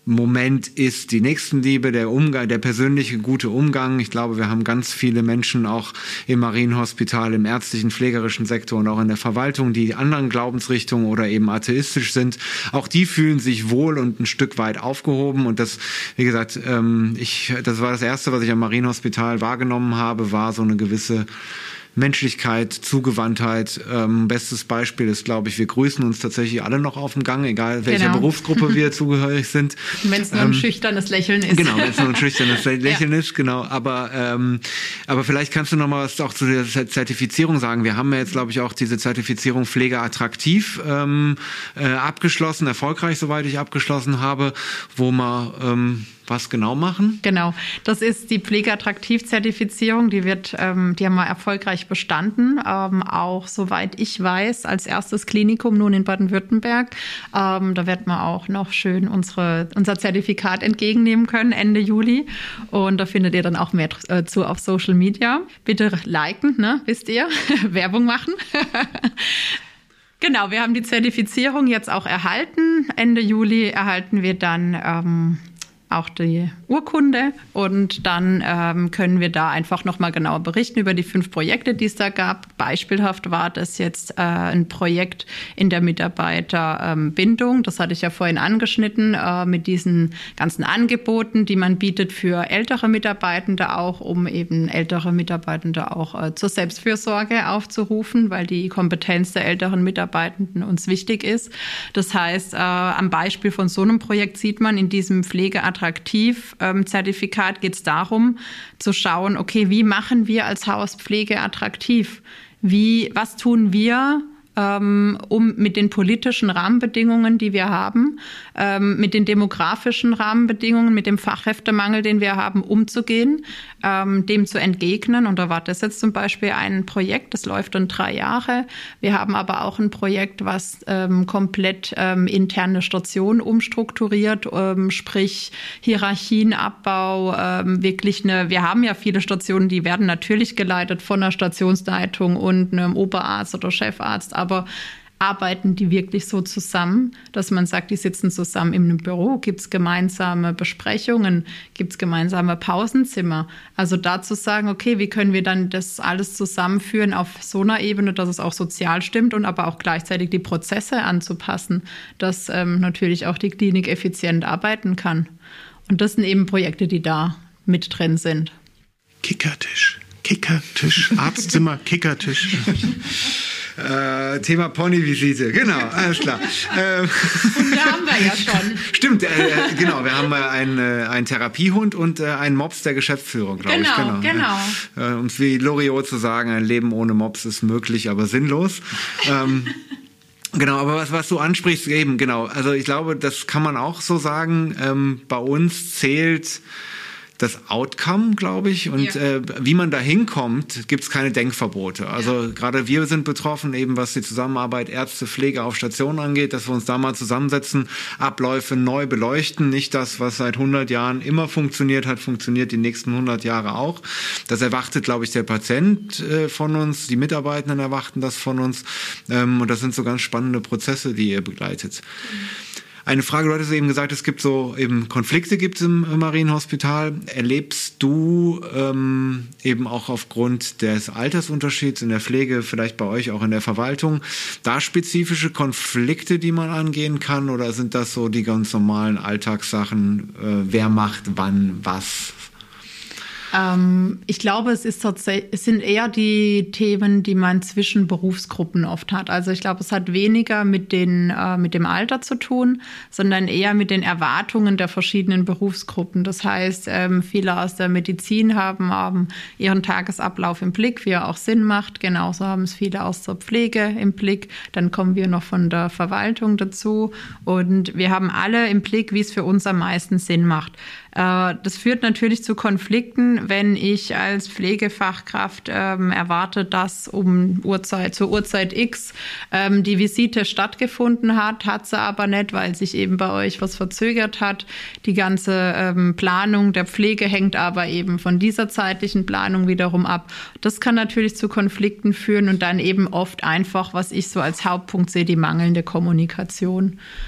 Moment ist die Nächstenliebe, der Umgang, der persönliche gute Umgang. Ich glaube, wir haben ganz viele Menschen auch im Marienhospital, im ärztlichen, pflegerischen Sektor und auch in der Verwaltung, die anderen Glaubensrichtungen oder eben atheistisch sind. Auch die fühlen sich wohl und ein Stück weit aufgehoben. Und das, wie gesagt, ich, das war das Erste, was ich am Marienhospital wahrgenommen habe, war so eine gewisse Menschlichkeit, Zugewandtheit. Ähm, bestes Beispiel ist, glaube ich, wir grüßen uns tatsächlich alle noch auf dem Gang, egal welcher genau. Berufsgruppe wir zugehörig sind. Wenn es nur ein ähm, schüchternes Lächeln ist. Genau, wenn es nur ein schüchternes Lächeln ja. ist, genau. Aber, ähm, aber vielleicht kannst du noch mal was auch zu der Zertifizierung sagen. Wir haben ja jetzt, glaube ich, auch diese Zertifizierung Pflege attraktiv ähm, äh, abgeschlossen, erfolgreich, soweit ich abgeschlossen habe, wo man ähm, was genau machen? Genau, das ist die Pflegeattraktiv-Zertifizierung, die wird, ähm, die haben wir erfolgreich bestanden, ähm, auch soweit ich weiß, als erstes Klinikum nun in Baden-Württemberg. Ähm, da wird man auch noch schön unsere, unser Zertifikat entgegennehmen können Ende Juli und da findet ihr dann auch mehr äh, zu auf Social Media. Bitte liken, ne, wisst ihr, Werbung machen. Genau, wir haben die Zertifizierung jetzt auch erhalten. Ende Juli erhalten wir dann ähm, auch die Urkunde und dann ähm, können wir da einfach nochmal genauer berichten über die fünf Projekte, die es da gab. Beispielhaft war das jetzt äh, ein Projekt in der Mitarbeiterbindung. Ähm, das hatte ich ja vorhin angeschnitten äh, mit diesen ganzen Angeboten, die man bietet für ältere Mitarbeitende auch, um eben ältere Mitarbeitende auch äh, zur Selbstfürsorge aufzurufen, weil die Kompetenz der älteren Mitarbeitenden uns wichtig ist. Das heißt, äh, am Beispiel von so einem Projekt sieht man in diesem Pflegeattraktiv Zertifikat geht es darum, zu schauen, okay, wie machen wir als Haus Pflege attraktiv? Wie, was tun wir, ähm, um mit den politischen Rahmenbedingungen, die wir haben, ähm, mit den demografischen Rahmenbedingungen, mit dem Fachkräftemangel, den wir haben, umzugehen, ähm, dem zu entgegnen. Und da war das jetzt zum Beispiel ein Projekt, das läuft dann drei Jahre. Wir haben aber auch ein Projekt, was ähm, komplett ähm, interne Stationen umstrukturiert, ähm, sprich Hierarchienabbau, ähm, wirklich eine, wir haben ja viele Stationen, die werden natürlich geleitet von einer Stationsleitung und einem Oberarzt oder Chefarzt, aber arbeiten die wirklich so zusammen, dass man sagt, die sitzen zusammen in einem Büro, gibt es gemeinsame Besprechungen, gibt es gemeinsame Pausenzimmer. Also dazu sagen, okay, wie können wir dann das alles zusammenführen auf so einer Ebene, dass es auch sozial stimmt und aber auch gleichzeitig die Prozesse anzupassen, dass ähm, natürlich auch die Klinik effizient arbeiten kann. Und das sind eben Projekte, die da mit drin sind. Kickertisch, Kickertisch, Arztzimmer, Kickertisch. Äh, Thema Ponyvisite, genau, alles klar. Ähm, und da haben wir ja schon. Stimmt, äh, genau, wir haben äh, einen, äh, einen Therapiehund und äh, einen Mops der Geschäftsführung, glaube genau, ich. Genau, genau. Äh, um es wie Loriot zu sagen, ein Leben ohne Mops ist möglich, aber sinnlos. ähm, Genau, aber was, was du ansprichst, eben, genau. Also ich glaube, das kann man auch so sagen. Ähm, bei uns zählt das Outcome, glaube ich. Und ja. äh, wie man da hinkommt, gibt es keine Denkverbote. Also ja. gerade wir sind betroffen, eben was die Zusammenarbeit Ärzte, Pflege auf Stationen angeht, dass wir uns da mal zusammensetzen, Abläufe neu beleuchten. Nicht das, was seit hundert Jahren immer funktioniert hat, funktioniert die nächsten hundert Jahre auch. Das erwartet, glaube ich, der Patient äh, von uns. Die Mitarbeitenden erwarten das von uns. Ähm, und das sind so ganz spannende Prozesse, die ihr begleitet. Mhm. Eine Frage, du hattest eben gesagt, es gibt so eben Konflikte gibt es im Marienhospital. Erlebst du ähm, eben auch aufgrund des Altersunterschieds in der Pflege, vielleicht bei euch auch in der Verwaltung, da spezifische Konflikte, die man angehen kann? Oder sind das so die ganz normalen Alltagssachen, äh, wer macht wann was? Ähm, ich glaube, es ist tatsächlich, es sind eher die Themen, die man zwischen Berufsgruppen oft hat. Also ich glaube, es hat weniger mit den, äh, mit dem Alter zu tun, sondern eher mit den Erwartungen der verschiedenen Berufsgruppen. Das heißt, ähm, viele aus der Medizin haben, haben ihren Tagesablauf im Blick, wie er auch Sinn macht. Genauso haben es viele aus der Pflege im Blick. Dann kommen wir noch von der Verwaltung dazu. Und wir haben alle im Blick, wie es für uns am meisten Sinn macht. Das führt natürlich zu Konflikten, wenn ich als Pflegefachkraft ähm, erwarte, dass um Uhrzeit, zur Uhrzeit X ähm, die Visite stattgefunden hat, hat sie aber nicht, weil sich eben bei euch was verzögert hat. Die ganze ähm, Planung der Pflege hängt aber eben von dieser zeitlichen Planung wiederum ab. Das kann natürlich zu Konflikten führen und dann eben oft einfach, was ich so als Hauptpunkt sehe, die mangelnde Kommunikation.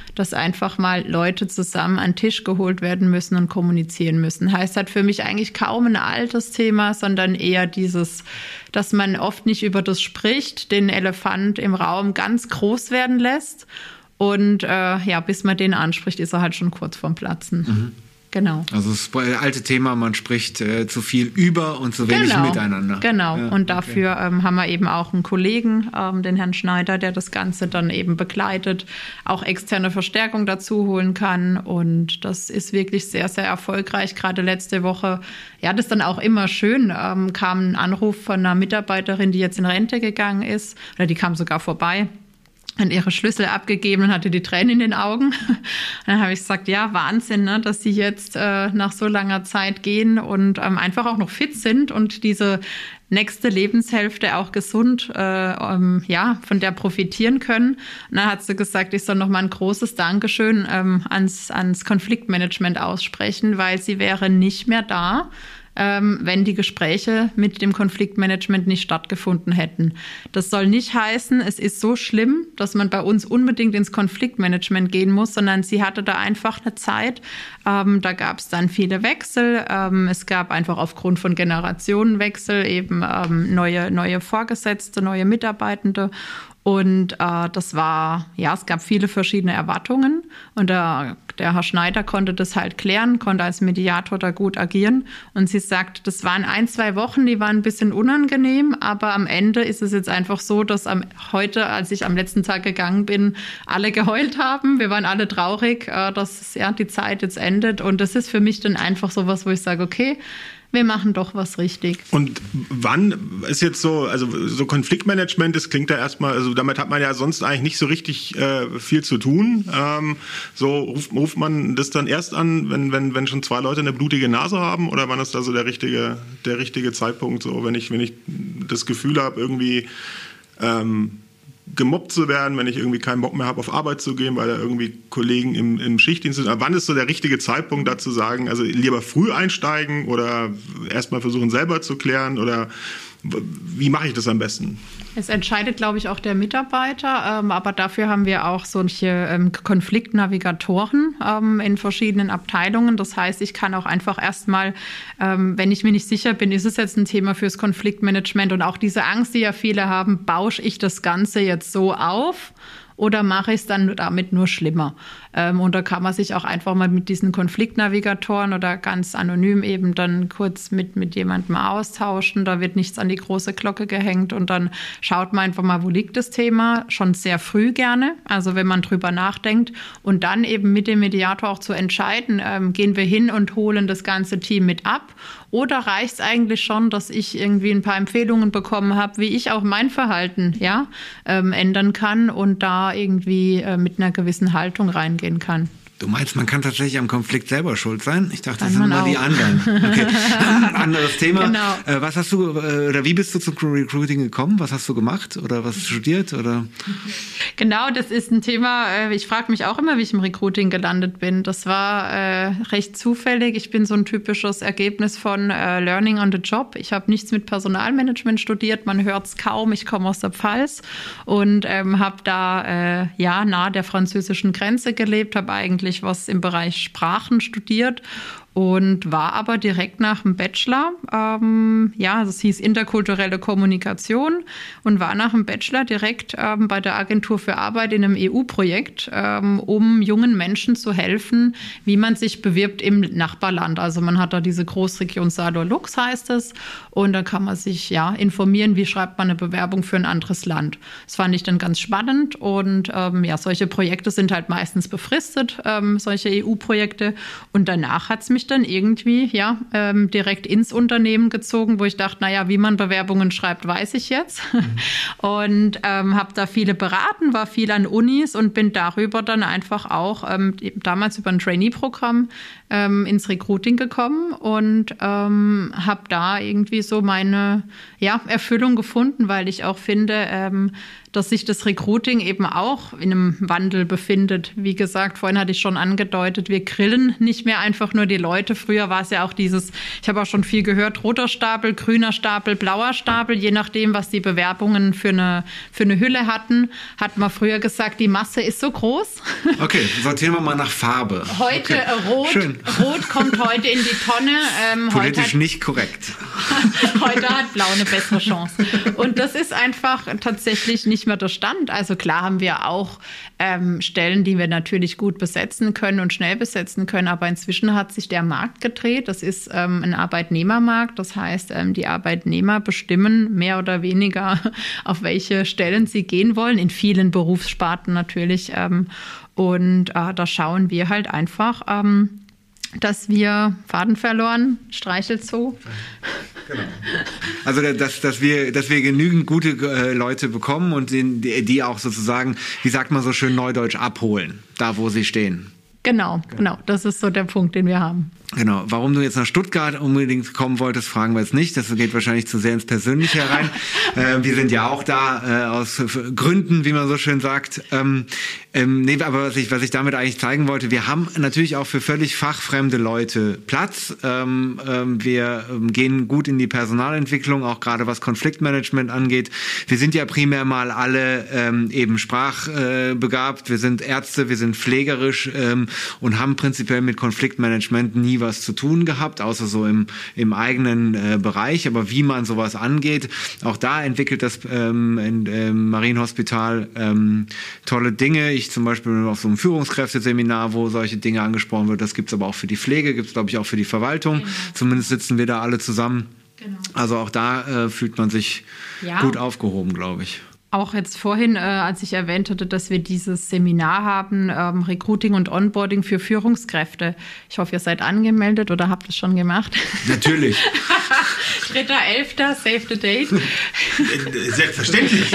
dass einfach mal Leute zusammen an den Tisch geholt werden müssen und kommunizieren müssen. Heißt halt für mich eigentlich kaum ein altes Thema, sondern eher dieses, dass man oft nicht über das spricht, den Elefant im Raum ganz groß werden lässt. Und äh, ja, bis man den anspricht, ist er halt schon kurz vorm Platzen. Mhm. Genau. Also das alte Thema, man spricht äh, zu viel über und zu wenig genau. miteinander. Genau, ja, und dafür okay. ähm, haben wir eben auch einen Kollegen, ähm, den Herrn Schneider, der das Ganze dann eben begleitet, auch externe Verstärkung dazu holen kann. Und das ist wirklich sehr, sehr erfolgreich. Gerade letzte Woche, ja, das ist dann auch immer schön, ähm, kam ein Anruf von einer Mitarbeiterin, die jetzt in Rente gegangen ist, oder die kam sogar vorbei, hat ihre Schlüssel abgegeben und hatte die Tränen in den Augen. Dann habe ich gesagt, ja, Wahnsinn, ne, dass sie jetzt äh, nach so langer Zeit gehen und ähm, einfach auch noch fit sind und diese nächste Lebenshälfte auch gesund, äh, ähm, ja, von der profitieren können. Und dann hat sie gesagt, ich soll noch mal ein großes Dankeschön ähm, ans, ans Konfliktmanagement aussprechen, weil sie wäre nicht mehr da, wenn die Gespräche mit dem Konfliktmanagement nicht stattgefunden hätten. Das soll nicht heißen, es ist so schlimm, dass man bei uns unbedingt ins Konfliktmanagement gehen muss, sondern sie hatte da einfach eine Zeit. Ähm, da gab es dann viele Wechsel. Ähm, es gab einfach aufgrund von Generationenwechsel eben ähm, neue, neue Vorgesetzte, neue Mitarbeitende. Und äh, das war, ja, es gab viele verschiedene Erwartungen. Und der, der Herr Schneider konnte das halt klären, konnte als Mediator da gut agieren. Und sie sagt, das waren ein, zwei Wochen, die waren ein bisschen unangenehm. Aber am Ende ist es jetzt einfach so, dass am, heute, als ich am letzten Tag gegangen bin, alle geheult haben. Wir waren alle traurig, äh, dass ja, die Zeit jetzt endet. Und das ist für mich dann einfach so was, wo ich sage, okay, wir machen doch was richtig. Und wann ist jetzt so, also so Konfliktmanagement, das klingt ja erstmal, also damit hat man ja sonst eigentlich nicht so richtig äh, viel zu tun. Ähm, so ruft, ruft man das dann erst an, wenn, wenn, wenn schon zwei Leute eine blutige Nase haben, oder wann ist da so der richtige, der richtige Zeitpunkt, so wenn ich, wenn ich das Gefühl habe, irgendwie ähm, gemobbt zu werden, wenn ich irgendwie keinen Bock mehr habe, auf Arbeit zu gehen, weil da irgendwie Kollegen im, im Schichtdienst sind. Aber wann ist so der richtige Zeitpunkt, da zu sagen, also lieber früh einsteigen oder erstmal versuchen selber zu klären, oder wie mache ich das am besten? Es entscheidet, glaube ich, auch der Mitarbeiter, ähm, aber dafür haben wir auch solche ähm, Konfliktnavigatoren ähm, in verschiedenen Abteilungen. Das heißt, ich kann auch einfach erstmal, ähm, wenn ich mir nicht sicher bin, ist es jetzt ein Thema fürs Konfliktmanagement, und auch diese Angst, die ja viele haben, bausche ich das Ganze jetzt so auf oder mache ich es dann damit nur schlimmer? Ähm, und da kann man sich auch einfach mal mit diesen Konfliktnavigatoren oder ganz anonym eben dann kurz mit, mit jemandem austauschen. Da wird nichts an die große Glocke gehängt, und dann schaut man einfach mal, wo liegt das Thema, schon sehr früh gerne, also wenn man drüber nachdenkt, und dann eben mit dem Mediator auch zu entscheiden, ähm, gehen wir hin und holen das ganze Team mit ab, oder reicht es eigentlich schon, dass ich irgendwie ein paar Empfehlungen bekommen habe, wie ich auch mein Verhalten ja, ähm, ändern kann und da irgendwie äh, mit einer gewissen Haltung reingehen kann. Du meinst, man kann tatsächlich am Konflikt selber schuld sein? Ich dachte, das kann sind immer auch. die anderen. Okay. Anderes Thema. Genau. Äh, was hast du, äh, oder wie bist du zum Recruiting gekommen? Was hast du gemacht oder was studiert? Oder? Genau, das ist ein Thema, äh, ich frage mich auch immer, wie ich im Recruiting gelandet bin. Das war äh, recht zufällig. Ich bin so ein typisches Ergebnis von äh, Learning on the Job. Ich habe nichts mit Personalmanagement studiert, man hört es kaum. Ich komme aus der Pfalz und ähm, habe da äh, ja nahe der französischen Grenze gelebt, habe eigentlich was im Bereich Sprachen studiert und war aber direkt nach dem Bachelor, ähm, ja, das hieß interkulturelle Kommunikation, und war nach dem Bachelor direkt ähm, bei der Agentur für Arbeit in einem E U-Projekt, ähm, um jungen Menschen zu helfen, wie man sich bewirbt im Nachbarland. Also man hat da diese Großregion Saarlux, heißt es, und da kann man sich ja informieren, wie schreibt man eine Bewerbung für ein anderes Land. Das fand ich dann ganz spannend, und ähm, ja, solche Projekte sind halt meistens befristet, ähm, solche E U-Projekte, und danach hat es mich dann irgendwie ja ähm, direkt ins Unternehmen gezogen, wo ich dachte, naja, wie man Bewerbungen schreibt, weiß ich jetzt. Mhm. Und ähm, habe da viele beraten, war viel an Unis und bin darüber dann einfach auch ähm, damals über ein Trainee-Programm ähm, ins Recruiting gekommen und ähm, habe da irgendwie so meine ja, Erfüllung gefunden, weil ich auch finde, ähm, dass sich das Recruiting eben auch in einem Wandel befindet. Wie gesagt, vorhin hatte ich schon angedeutet, wir grillen nicht mehr einfach nur die Leute. Früher war es ja auch dieses, ich habe auch schon viel gehört, roter Stapel, grüner Stapel, blauer Stapel, je nachdem, was die Bewerbungen für eine, für eine Hülle hatten, hat man früher gesagt, die Masse ist so groß. Okay, sortieren wir mal nach Farbe. Heute okay. rot, Schön. rot kommt heute in die Tonne. Ähm, Politisch heute hat, nicht korrekt. Heute hat Blau eine bessere Chance. Und das ist einfach tatsächlich nicht mehr der Stand. Also klar haben wir auch ähm, Stellen, die wir natürlich gut besetzen können und schnell besetzen können. Aber inzwischen hat sich der Markt gedreht. Das ist ähm, ein Arbeitnehmermarkt. Das heißt, ähm, die Arbeitnehmer bestimmen mehr oder weniger, auf welche Stellen sie gehen wollen. In vielen Berufssparten natürlich. Ähm, und äh, da schauen wir halt einfach, ähm, dass wir Faden verloren, streichelt so. Genau. Also dass, dass, wir, dass wir genügend gute äh, Leute bekommen und die, die auch sozusagen, wie sagt man so schön neudeutsch, abholen, da wo sie stehen. Genau, genau. Das ist so der Punkt, den wir haben. Genau. Warum du jetzt nach Stuttgart unbedingt kommen wolltest, fragen wir jetzt nicht. Das geht wahrscheinlich zu sehr ins Persönliche herein. äh, wir sind ja auch da äh, aus Gründen, wie man so schön sagt. Ähm, ähm, nee, aber was ich, was ich damit eigentlich zeigen wollte, wir haben natürlich auch für völlig fachfremde Leute Platz. Ähm, ähm, wir ähm, gehen gut in die Personalentwicklung, auch gerade was Konfliktmanagement angeht. Wir sind ja primär mal alle ähm, eben sprachbegabt. Äh, wir sind Ärzte, wir sind pflegerisch ähm, und haben prinzipiell mit Konfliktmanagement nie was zu tun gehabt, außer so im, im eigenen äh, Bereich. Aber wie man sowas angeht, auch da entwickelt das ähm, in, im Marienhospital ähm, tolle Dinge. Ich zum Beispiel auf so einem Führungskräfteseminar, wo solche Dinge angesprochen wird. Das gibt's aber auch für die Pflege, gibt's glaube ich auch für die Verwaltung. Genau. Zumindest sitzen wir da alle zusammen. Genau. Also auch da äh, fühlt man sich ja. gut aufgehoben, glaube ich. Auch jetzt vorhin, äh, als ich erwähnt hatte, dass wir dieses Seminar haben, ähm, Recruiting und Onboarding für Führungskräfte. Ich hoffe, ihr seid angemeldet oder habt es schon gemacht. Natürlich. dritter elfter Save the Date. Selbstverständlich.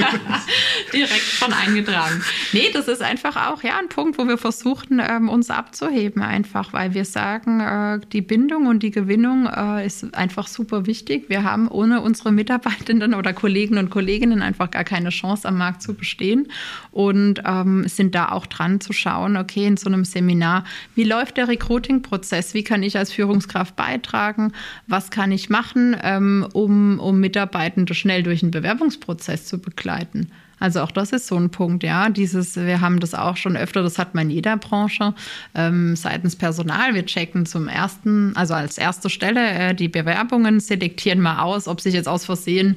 Direkt schon eingetragen. Nee, das ist einfach auch ja ein Punkt, wo wir versuchen, ähm, uns abzuheben einfach, weil wir sagen, äh, die Bindung und die Gewinnung äh, ist einfach super wichtig. Wir haben ohne unsere Mitarbeitenden oder Kollegen und Kolleginnen einfach gar keine Chance am Markt zu bestehen und ähm, sind da auch dran zu schauen, okay, in so einem Seminar, wie läuft der Recruiting-Prozess? Wie kann ich als Führungskraft beitragen? Was kann ich machen, ähm, um, um Mitarbeitende schnell durch den Bewerbungsprozess zu begleiten? Also auch das ist so ein Punkt, ja. Dieses, wir haben das auch schon öfter, das hat man in jeder Branche, ähm, seitens Personal. Wir checken zum ersten, also als erste Stelle äh, die Bewerbungen, selektieren mal aus, ob sich jetzt aus Versehen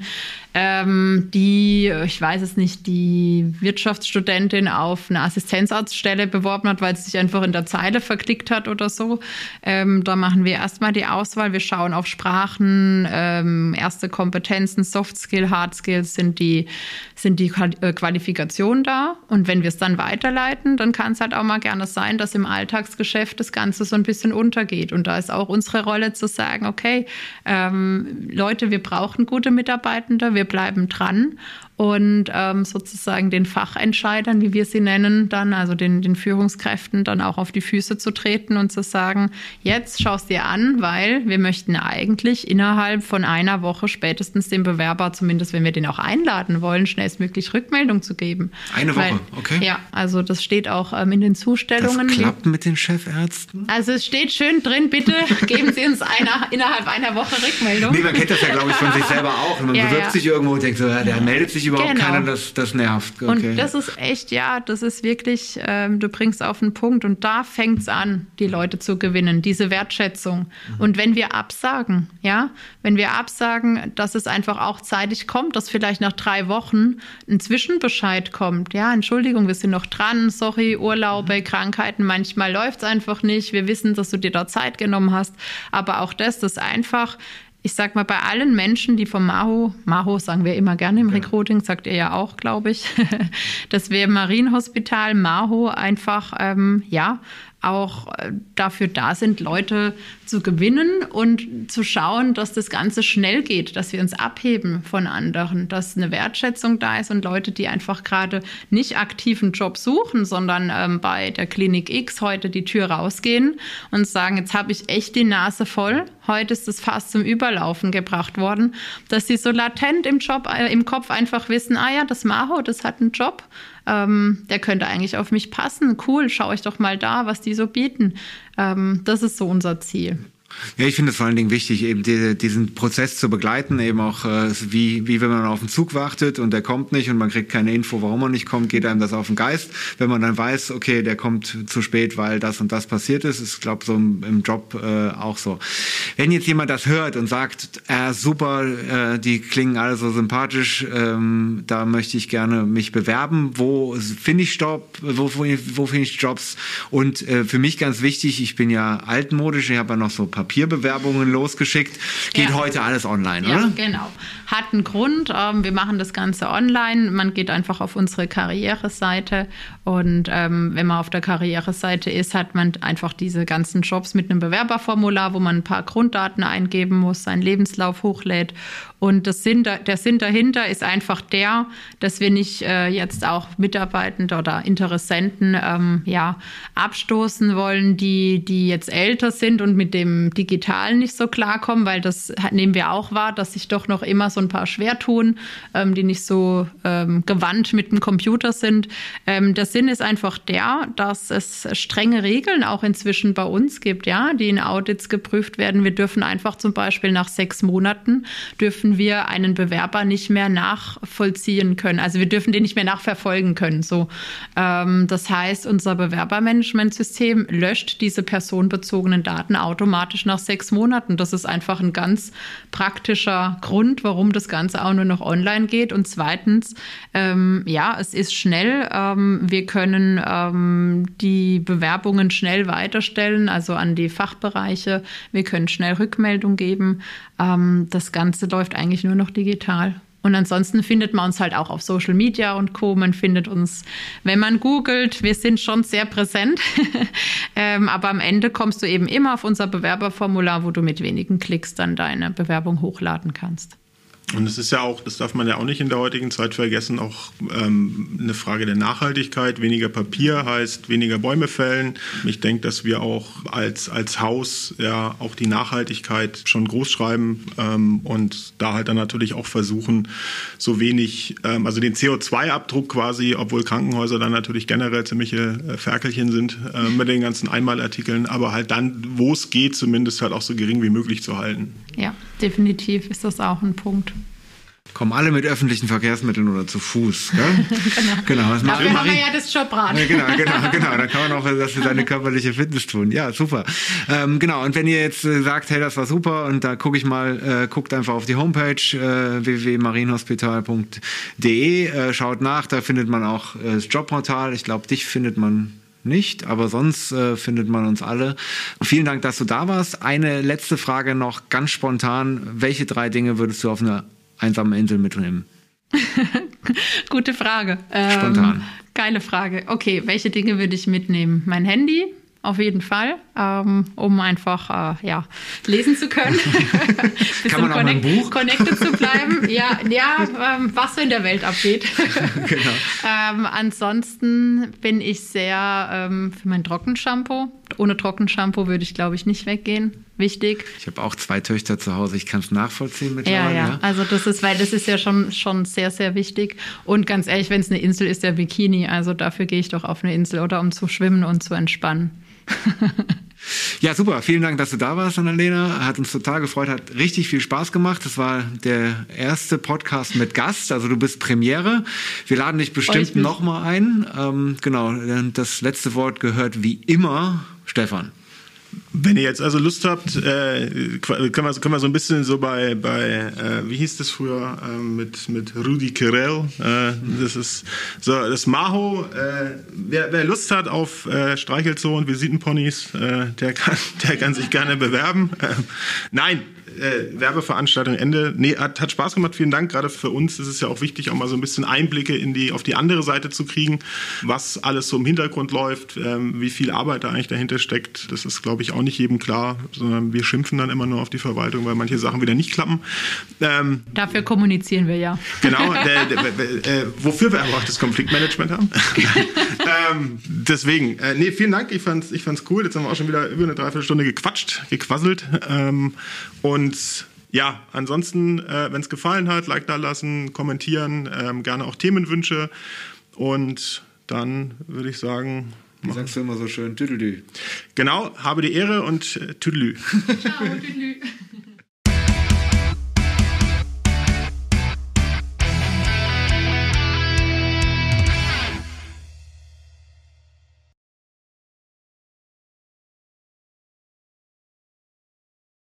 ähm, die, ich weiß es nicht, die Wirtschaftsstudentin auf eine Assistenzarztstelle beworben hat, weil sie sich einfach in der Zeile verklickt hat oder so. Ähm, da machen wir erstmal die Auswahl. Wir schauen auf Sprachen, ähm, erste Kompetenzen, Soft Skill, Hard Skills sind die, sind die Qualifikation da. Und wenn wir es dann weiterleiten, dann kann es halt auch mal gerne sein, dass im Alltagsgeschäft das Ganze so ein bisschen untergeht. Und da ist auch unsere Rolle zu sagen, okay, ähm, Leute, wir brauchen gute Mitarbeitende, wir bleiben dran und ähm, sozusagen den Fachentscheidern, wie wir sie nennen, dann, also den, den Führungskräften, dann auch auf die Füße zu treten und zu sagen, jetzt schaust dir an, weil wir möchten eigentlich innerhalb von einer Woche spätestens dem Bewerber, zumindest wenn wir den auch einladen wollen, schnellstmöglich Rückmeldung zu geben. Eine Woche, weil, okay. Ja, also das steht auch ähm, in den Zustellungen. Das klappt mit den Chefärzten? Also es steht schön drin, bitte geben Sie uns einer, innerhalb einer Woche Rückmeldung. Nee, man kennt das ja, glaube ich, von sich selber auch. Man ja, bewirbt ja. sich irgendwo und denkt so, ja, der meldet sich überhaupt genau. keiner, das, das nervt. Okay. Und das ist echt, ja, das ist wirklich, ähm, du bringst auf den Punkt und da fängt es an, die Leute zu gewinnen, diese Wertschätzung. Mhm. Und wenn wir absagen, ja, wenn wir absagen, dass es einfach auch zeitig kommt, dass vielleicht nach drei Wochen ein Zwischenbescheid kommt, ja, Entschuldigung, wir sind noch dran, sorry, Urlaube, mhm. Krankheiten, manchmal läuft es einfach nicht, wir wissen, dass du dir da Zeit genommen hast, aber auch das, das einfach, ich sag mal, bei allen Menschen, die vom Maho, Maho sagen wir immer gerne im Recruiting, sagt ihr ja auch, glaube ich, dass wir im Marienhospital Maho einfach, ähm, ja, auch dafür da sind, Leute zu gewinnen und zu schauen, dass das Ganze schnell geht, dass wir uns abheben von anderen, dass eine Wertschätzung da ist und Leute, die einfach gerade nicht aktiven Job suchen, sondern ähm, bei der Klinik X heute die Tür rausgehen und sagen, jetzt habe ich echt die Nase voll, heute ist das fast zum Überlaufen gebracht worden, dass sie so latent im Job, äh, im Kopf einfach wissen, ah ja, das Maho, das hat einen Job, ähm, der könnte eigentlich auf mich passen, cool, schaue ich doch mal da, was die so bieten. Ähm, das ist so unser Ziel. Ja, ich finde es vor allen Dingen wichtig, eben die, diesen Prozess zu begleiten, eben auch äh, wie, wie wenn man auf den Zug wartet und der kommt nicht und man kriegt keine Info, warum er nicht kommt, geht einem das auf den Geist. Wenn man dann weiß, okay, der kommt zu spät, weil das und das passiert ist, ist, glaube ich, so im, im Job äh, auch so. Wenn jetzt jemand das hört und sagt, äh, super, äh, die klingen alle so sympathisch, ähm, da möchte ich gerne mich bewerben, wo finde ich Job, wo, wo, wo finde ich Jobs? Und äh, für mich ganz wichtig, ich bin ja altmodisch, ich habe ja noch so Papierbewerbungen losgeschickt. Geht ja heute alles online, ja, oder? Ja, genau. Hat einen Grund. Ähm, wir machen das Ganze online. Man geht einfach auf unsere Karriereseite und ähm, wenn man auf der Karriereseite ist, hat man einfach diese ganzen Jobs mit einem Bewerberformular, wo man ein paar Grunddaten eingeben muss, seinen Lebenslauf hochlädt. Und das Sinn, der Sinn dahinter ist einfach der, dass wir nicht äh, jetzt auch Mitarbeitende oder Interessenten ähm, ja, abstoßen wollen, die, die jetzt älter sind und mit dem Digitalen nicht so klarkommen, weil das nehmen wir auch wahr, dass sich doch noch immer so ein paar schwer tun, ähm, die nicht so ähm, gewandt mit dem Computer sind. Ähm, der Sinn ist einfach der, dass es strenge Regeln auch inzwischen bei uns gibt, ja, die in Audits geprüft werden. Wir dürfen einfach zum Beispiel nach sechs Monaten dürfen wir einen Bewerber nicht mehr nachvollziehen können. Also wir dürfen den nicht mehr nachverfolgen können. So, ähm, das heißt, unser Bewerbermanagementsystem löscht diese personenbezogenen Daten automatisch nach sechs Monaten. Das ist einfach ein ganz praktischer Grund, warum das Ganze auch nur noch online geht. Und zweitens, ähm, ja, es ist schnell. Ähm, wir können ähm, die Bewerbungen schnell weiterstellen, also an die Fachbereiche. Wir können schnell Rückmeldung geben. Ähm, das Ganze läuft eigentlich nur noch digital. Und ansonsten findet man uns halt auch auf Social Media und Co. Man findet uns, wenn man googelt, wir sind schon sehr präsent. ähm, aber am Ende kommst du eben immer auf unser Bewerberformular, wo du mit wenigen Klicks dann deine Bewerbung hochladen kannst. Und es ist ja auch, das darf man ja auch nicht in der heutigen Zeit vergessen, auch ähm, eine Frage der Nachhaltigkeit. Weniger Papier heißt weniger Bäume fällen. Ich denke, dass wir auch als, als Haus ja auch die Nachhaltigkeit schon groß schreiben ähm, und da halt dann natürlich auch versuchen, so wenig, ähm, also den C O zwei Abdruck quasi, obwohl Krankenhäuser dann natürlich generell ziemliche äh, Ferkelchen sind äh, mit den ganzen Einmalartikeln, aber halt dann, wo es geht, zumindest halt auch so gering wie möglich zu halten. Ja, definitiv ist das auch ein Punkt. Kommen alle mit öffentlichen Verkehrsmitteln oder zu Fuß. Gell? genau. genau. Das Dafür haben wir ja das Jobrad. Ja, genau, genau, genau. Dann kann man auch was für seine körperliche Fitness tun. Ja, super. Ähm, genau. Und wenn ihr jetzt äh, sagt, hey, das war super und da gucke ich mal, äh, guckt einfach auf die Homepage äh, w w w punkt marienhospital punkt d e, äh, schaut nach, da findet man auch äh, das Jobportal. Ich glaube, dich findet man nicht, aber sonst äh, findet man uns alle. Vielen Dank, dass du da warst. Eine letzte Frage noch, ganz spontan. Welche drei Dinge würdest du auf einer einsamen Insel mitnehmen? Gute Frage. Spontan. Ähm, geile Frage. Okay, welche Dinge würde ich mitnehmen? Mein Handy, auf jeden Fall, ähm, um einfach äh, ja, lesen zu können. Kann man auch mal ein Buch? Connected zu bleiben. Ja, ja ähm, was so in der Welt abgeht. Genau. ähm, ansonsten bin ich sehr ähm, für mein Trockenshampoo. Ohne Trockenshampoo würde ich, glaube ich, nicht weggehen. Wichtig. Ich habe auch zwei Töchter zu Hause. Ich kann es nachvollziehen mittlerweile. Ja, ja, ja. Also das ist, weil das ist ja schon, schon sehr, sehr wichtig. Und ganz ehrlich, wenn es eine Insel ist, der Bikini. Also dafür gehe ich doch auf eine Insel oder um zu schwimmen und zu entspannen. Ja, super. Vielen Dank, dass du da warst, Annalena. Hat uns total gefreut, hat richtig viel Spaß gemacht. Das war der erste Podcast mit Gast, also du bist Premiere. Wir laden dich bestimmt nochmal ein. Ähm, genau, das letzte Wort gehört wie immer Stefan. Wenn ihr jetzt also Lust habt, äh, können, wir, können wir so ein bisschen so bei, bei äh, wie hieß das früher, äh, mit, mit Rudi Carrell, äh, das ist so das Maho, äh, wer, wer Lust hat auf äh, Streichelzoo und Visitenponys, äh, der, kann, der kann sich gerne bewerben. Äh, nein, äh, Werbeveranstaltung Ende. Nee, hat, hat Spaß gemacht. Vielen Dank. Gerade für uns ist es ja auch wichtig, auch mal so ein bisschen Einblicke in die, auf die andere Seite zu kriegen, was alles so im Hintergrund läuft, ähm, wie viel Arbeit da eigentlich dahinter steckt. Das ist, glaube ich, auch nicht jedem klar, sondern wir schimpfen dann immer nur auf die Verwaltung, weil manche Sachen wieder nicht klappen. Ähm, Dafür kommunizieren wir ja. Genau, der, der, der, äh, wofür wir aber auch das Konfliktmanagement haben. ähm, deswegen, äh, nee, vielen Dank. Ich fand's, ich fand's cool. Jetzt haben wir auch schon wieder über eine Dreiviertelstunde gequatscht, gequasselt. Ähm, und ja, ansonsten, äh, wenn es gefallen hat, Like da lassen, kommentieren, ähm, gerne auch Themenwünsche. Und dann würde ich sagen... Wie sagst du immer so schön? Tüdelü. Genau, habe die Ehre und äh, Tüdelü. Ciao, Tüdelü.